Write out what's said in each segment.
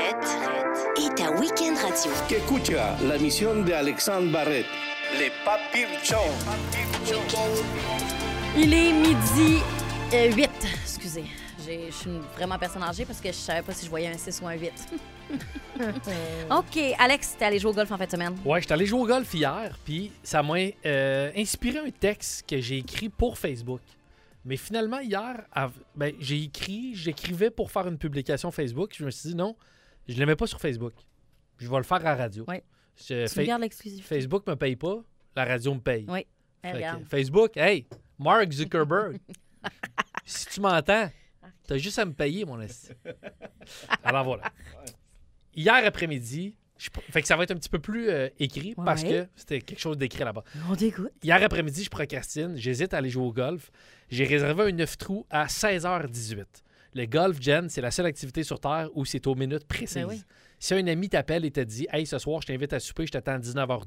est à Week-end Radio. Que escucha la emisión de Alexandre Barrette, Les Papir Show. Il est midi 8. Excusez. Je suis vraiment personne âgée parce que je savais pas si je voyais un 6 ou un 8. OK. Alex, t'es allé jouer au golf en fin de semaine? Ouais, j'étais allé jouer au golf hier, puis ça m'a inspiré un texte que j'ai écrit pour Facebook. Mais finalement, hier, j'écrivais pour faire une publication Facebook. Je me suis dit non, je ne l'aimais pas sur Facebook. Je vais le faire à la radio. Oui. Tu regardes l'exclusivité. Facebook me paye pas, la radio me paye. Oui. Regarde. Facebook, hey, Mark Zuckerberg, si tu m'entends, t'as juste à me payer, mon esti. Alors voilà. Hier après-midi, fait que ça va être un petit peu plus écrit parce que c'était quelque chose d'écrit là-bas. On t'écoute. Hier après-midi, je procrastine. J'hésite à aller jouer au golf. J'ai réservé un 9 trous à 16h18. Le golf, Jen, c'est la seule activité sur Terre où c'est aux minutes précises. Ben oui. Si un ami t'appelle et te dit « Hey, ce soir, je t'invite à souper, je t'attends à 19h12 »,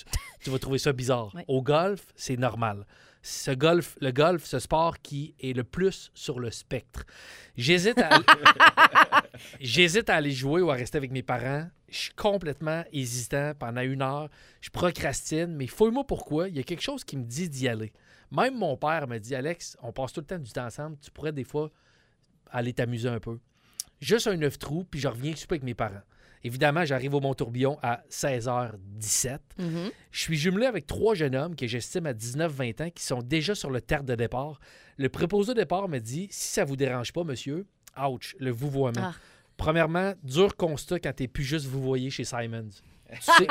tu vas trouver ça bizarre. Oui. Au golf, c'est normal. Le golf, ce sport qui est le plus sur le spectre. J'hésite à aller jouer ou à rester avec mes parents. Je suis complètement hésitant pendant 1 heure. Je procrastine, mais fouille-moi pourquoi. Il y a quelque chose qui me dit d'y aller. Même mon père me dit « Alex, on passe tout le temps du temps ensemble. Tu pourrais des fois aller t'amuser un peu. » Juste un 9 trous, puis je reviens souper avec mes parents. Évidemment, j'arrive au Mont-Tourbillon à 16h17. Mm-hmm. Je suis jumelé avec 3 jeunes hommes que j'estime à 19-20 ans qui sont déjà sur le terre de départ. Le préposé au départ me dit « Si ça vous dérange pas, monsieur, ouch, le vouvoiement. Ah. Premièrement, dur constat quand t'es plus juste vouvoyer chez Simons. Tu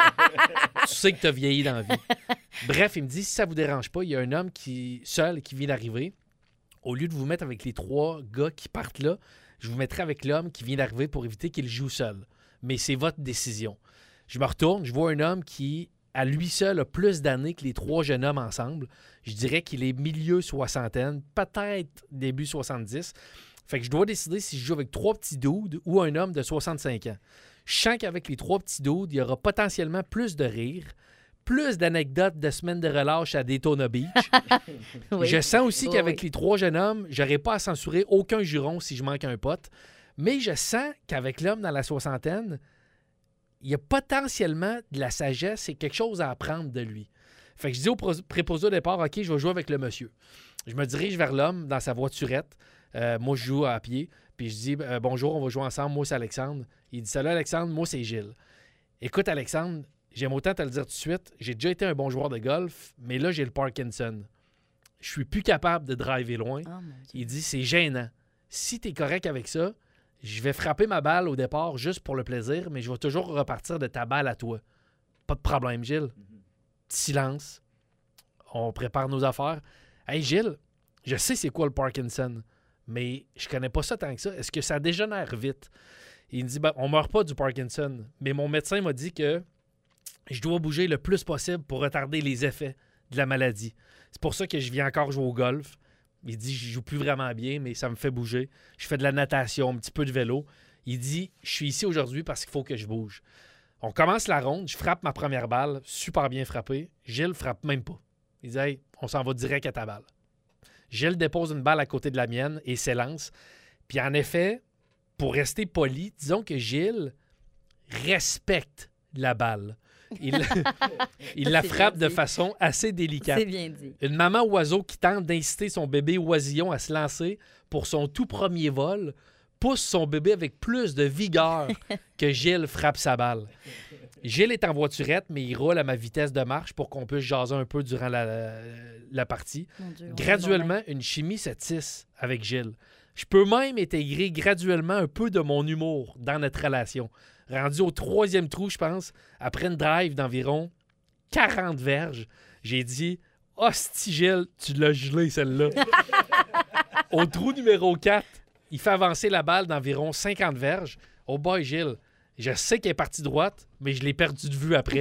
sais que t'as vieilli dans la vie. Bref, il me dit « Si ça vous dérange pas, il y a un homme seul qui vient d'arriver. Au lieu de vous mettre avec les 3 gars qui partent là, je vous mettrai avec l'homme qui vient d'arriver pour éviter qu'il joue seul. Mais c'est votre décision. » Je me retourne, je vois un homme qui, à lui seul, a plus d'années que les 3 jeunes hommes ensemble. Je dirais qu'il est milieu soixantaine, peut-être début 70. Fait que je dois décider si je joue avec 3 petits dudes ou un homme de 65 ans. Je sens qu'avec les 3 petits dudes, il y aura potentiellement plus de rire, plus d'anecdotes de semaines de relâche à Daytona Beach. Oui. Je sens aussi qu'avec les 3 jeunes hommes, j'aurai pas à censurer aucun juron si je manque un pote. Mais je sens qu'avec l'homme dans la soixantaine, il y a potentiellement de la sagesse et quelque chose à apprendre de lui. Fait que je dis au préposé au départ, OK, je vais jouer avec le monsieur. Je me dirige vers l'homme dans sa voiturette. Moi, je joue à pied. Puis je dis, bonjour, on va jouer ensemble. Moi, c'est Alexandre. Il dit, salut Alexandre, moi, c'est Gilles. Écoute, Alexandre, j'aime autant te le dire tout de suite. J'ai déjà été un bon joueur de golf, mais là, j'ai le Parkinson. Je suis plus capable de driver loin. Oh, il dit, c'est gênant. Si tu es correct avec ça, je vais frapper ma balle au départ juste pour le plaisir, mais je vais toujours repartir de ta balle à toi. Pas de problème, Gilles. Silence. On prépare nos affaires. Hey, Gilles, je sais c'est quoi le Parkinson, mais je connais pas ça tant que ça. Est-ce que ça dégénère vite? Il me dit, on meurt pas du Parkinson, mais mon médecin m'a dit que je dois bouger le plus possible pour retarder les effets de la maladie. C'est pour ça que je viens encore jouer au golf. Il dit, je joue plus vraiment bien, mais ça me fait bouger. Je fais de la natation, un petit peu de vélo. Il dit, je suis ici aujourd'hui parce qu'il faut que je bouge. On commence la ronde, je frappe ma première balle, super bien frappé. Gilles frappe même pas. Il dit, hey, on s'en va direct à ta balle. Gilles dépose une balle à côté de la mienne et s'élance. Puis en effet, pour rester poli, disons que Gilles respecte la balle. Il la frappe de façon assez délicate. C'est bien dit. Une maman oiseau qui tente d'inciter son bébé oisillon à se lancer pour son tout premier vol pousse son bébé avec plus de vigueur que Gilles frappe sa balle. Gilles est en voiturette, mais il roule à ma vitesse de marche pour qu'on puisse jaser un peu durant la partie. Mon Dieu, graduellement, une chimie se tisse avec Gilles. Je peux même intégrer graduellement un peu de mon humour dans notre relation. Rendu au 3e trou, je pense, après une drive d'environ 40 verges, j'ai dit « Hostie, Gilles, tu l'as gelé, celle-là. » Au trou numéro 4, il fait avancer la balle d'environ 50 verges. « Oh boy, Gilles, je sais qu'elle est partie droite, mais je l'ai perdue de vue après. »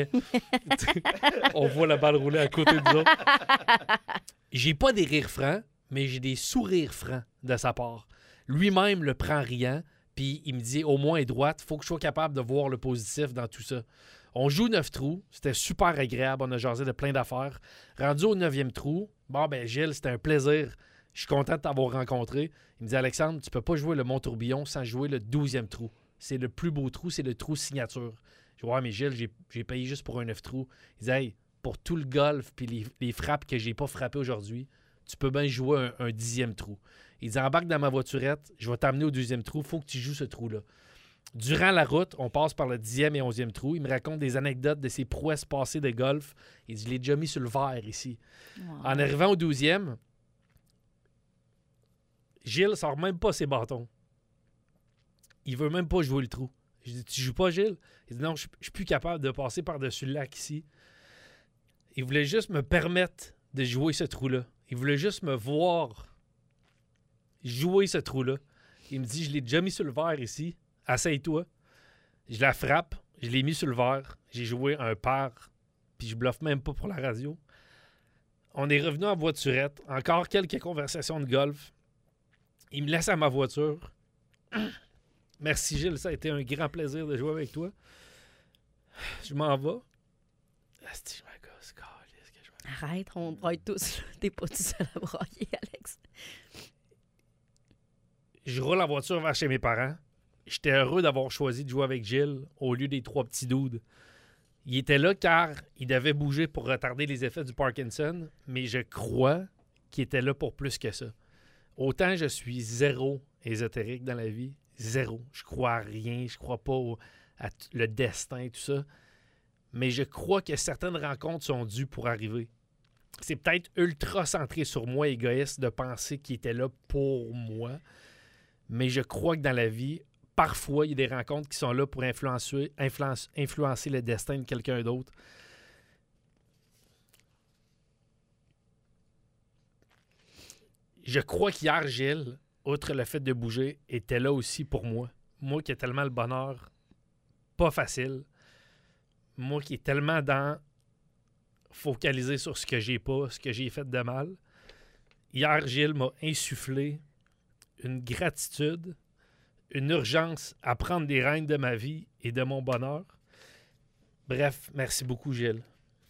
On voit la balle rouler à côté de nous. J'ai pas des rires francs, mais j'ai des sourires francs de sa part. Lui-même le prend riant. Puis il me dit, au moins, droite, il faut que je sois capable de voir le positif dans tout ça. On joue 9 trous. C'était super agréable. On a jasé de plein d'affaires. Rendu au 9e trou, Gilles, c'était un plaisir. Je suis content de t'avoir rencontré. Il me dit, Alexandre, tu peux pas jouer le Mont-Tourbillon sans jouer le 12e trou. c'est le plus beau trou, c'est le trou signature. Je dis, ouais, mais Gilles, j'ai payé juste pour un 9 trous. Il dit, hey, pour tout le golf puis les frappes que j'ai pas frappées aujourd'hui, tu peux bien jouer un 10e trou. Il dit, embarque dans ma voiturette, je vais t'amener au 2e trou, faut que tu joues ce trou-là. Durant la route, on passe par le 10e et 11e trou. Il me raconte des anecdotes de ses prouesses passées de golf. Il dit, je l'ai déjà mis sur le vert ici. Wow. En arrivant au 12e, Gilles sort même pas ses bâtons. Il veut même pas jouer le trou. Je dis, tu joues pas, Gilles? Il dit, non, je suis plus capable de passer par-dessus le lac ici. Il voulait juste me permettre de jouer ce trou-là. Il voulait juste me voir jouer ce trou-là. Il me dit, je l'ai déjà mis sur le vert ici. Essaye-toi. Je la frappe. Je l'ai mis sur le verre. J'ai joué un par. Puis je bluffe même pas pour la radio. On est revenu en voiturette. Encore quelques conversations de golf. Il me laisse à ma voiture. Merci Gilles, ça a été un grand plaisir de jouer avec toi. Je m'en vais. Arrête, on braille tous. T'es pas tout seul à brailler, Alex. Je roule en voiture vers chez mes parents. J'étais heureux d'avoir choisi de jouer avec Gilles au lieu des 3 petits dudes. Il était là car il devait bouger pour retarder les effets du Parkinson, mais je crois qu'il était là pour plus que ça. Autant je suis zéro ésotérique dans la vie, zéro. Je crois à rien, je crois pas à le destin, tout ça. Mais je crois que certaines rencontres sont dues pour arriver. C'est peut-être ultra centré sur moi, égoïste, de penser qu'il était là pour moi. Mais je crois que dans la vie, parfois, il y a des rencontres qui sont là pour influencer le destin de quelqu'un d'autre. Je crois qu'hier, Gilles, outre le fait de bouger, était là aussi pour moi. Moi qui ai tellement le bonheur pas facile. Moi qui est tellement focalisé sur ce que j'ai pas, ce que j'ai fait de mal. Hier, Gilles m'a insufflé une gratitude, une urgence à prendre des rênes de ma vie et de mon bonheur. Bref, merci beaucoup, Gilles.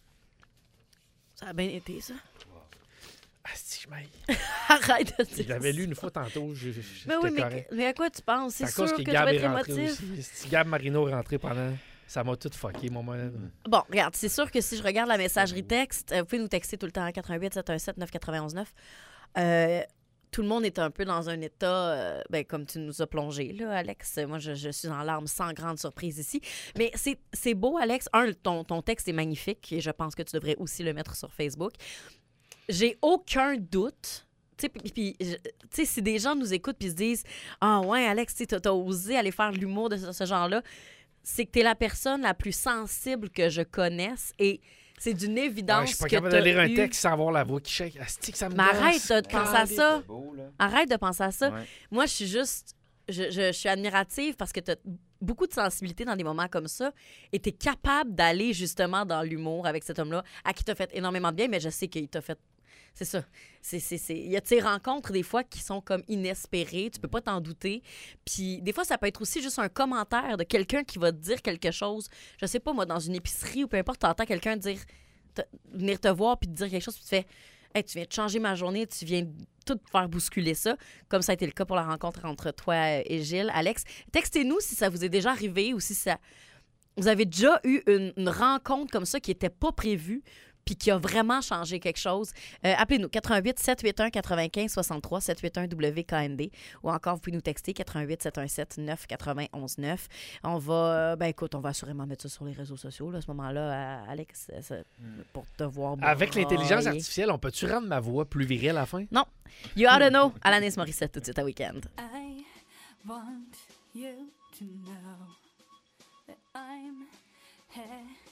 Ça a bien été, ça. Ah, si, je m'aille. Arrête de dire ça. Je l'avais lu une fois tantôt. Ben oui, mais à quoi tu penses? C'est sûr que tu vas être émotif. Si Gab Marino est rentré pendant... Ça m'a tout fucké, mon moment. Bon, regarde, c'est sûr que si je regarde la messagerie texte, vous pouvez nous texter tout le temps à 88 717 991 9. Tout le monde est un peu dans un état, comme tu nous as plongé, là, Alex. Moi, je suis en larmes sans grande surprise ici. Mais c'est beau, Alex. Ton texte est magnifique et je pense que tu devrais aussi le mettre sur Facebook. J'ai aucun doute. Puis, si des gens nous écoutent et se disent « Ah ouais, Alex, t'as osé aller faire de l'humour de ce genre-là », c'est que t'es la personne la plus sensible que je connaisse et c'est d'une évidence que je suis pas capable de lire un texte sans avoir la voix qui shake. Asti que ça me Mais gosse. arrête de penser à ça. Beau, arrête de penser à ça. Ouais. Moi, je suis juste... Je suis admirative parce que t'as beaucoup de sensibilité dans des moments comme ça et t'es capable d'aller justement dans l'humour avec cet homme-là à qui t'as fait énormément de bien, mais je sais qu'il t'a fait... C'est ça. Il y a ces rencontres, des fois, qui sont comme inespérées. Tu peux pas t'en douter. Puis, des fois, ça peut être aussi juste un commentaire de quelqu'un qui va te dire quelque chose. Je sais pas, moi, dans une épicerie ou peu importe, t'entends quelqu'un venir te voir puis te dire quelque chose puis tu fais « Hey, tu viens de changer ma journée, tu viens de tout faire bousculer ça. » Comme ça a été le cas pour la rencontre entre toi et Gilles. Alex, textez-nous si ça vous est déjà arrivé ou si vous avez déjà eu une rencontre comme ça qui n'était pas prévue puis qui a vraiment changé quelque chose. Appelez-nous 88 781 95 63 781 WKND ou encore vous pouvez nous texter 88 717 991 9. On va écoute, on va assurément mettre ça sur les réseaux sociaux là, à ce moment-là, Alex, pour te voir. Avec l'intelligence artificielle, on peut-tu rendre ma voix plus virile à la fin? Non. You ought to know. Alanis Morissette tout de suite à Weekend. I want you to know that I'm here.